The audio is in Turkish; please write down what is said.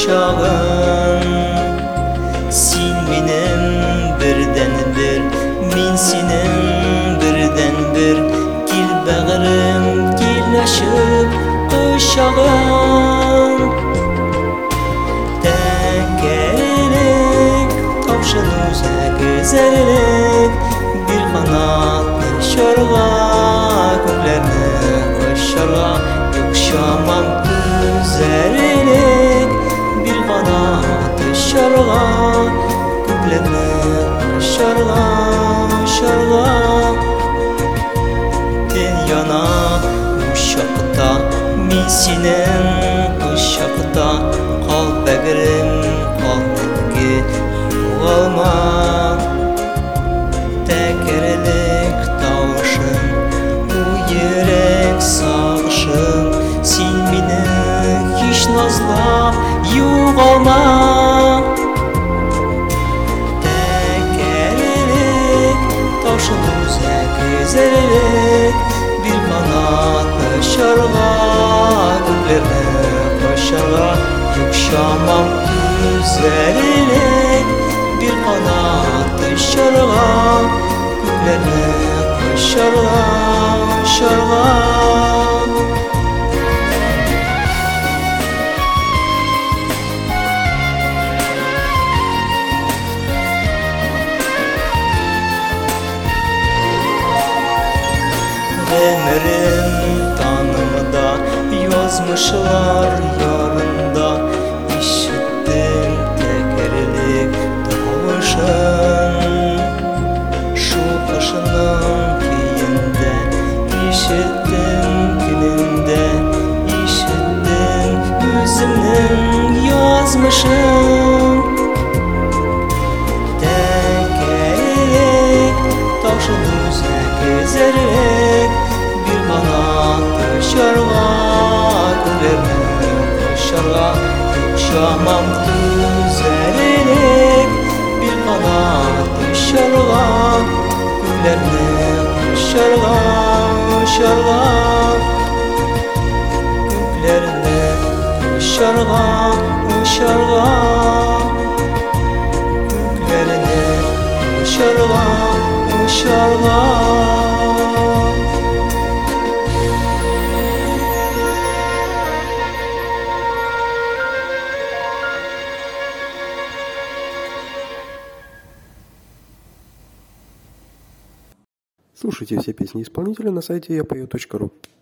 uşağım. Sen benim birden bir, men senin birden bir. Gel bağrım, gel aşıp kuşağım. Tekerlik tavşan öze güzellik, bir kanatlı şarga göklerini aşarga. Yokşamam güzellik, bir kanatlı şarga göklerini aşarga, aşarga. Yana uşakta, men senin uşakta. Kal bağrım, kal git yo'g'alma. Tekerlik tavşın, bu yürek sağışım. Sen beni hiç nazlap yo'g'alma. Tekerlik tavşın o'zi güzellik, bir kanatlı şarga göklerini aşarga. Yokşamam güzellik, bir kanatlı şarga göklerini aşarga, aşarga. Ömrüm tanımda yazmışlar yarında. İşittim tekerlik tavşın, şu kışının keyinde. İşittim gününde, işittim özümün yazmışım. Tekerlik tavşın o'zi güzellik, bir kanatlı şarga göklerini aşarga. Yokşamam güzellik, bir kanatlı şarga göklerini aşarga, aşarga. Göklerini aşarga, aşarga. Göklerini aşarga, aşarga. Слушайте все песни исполнителя на сайте yapою.ru.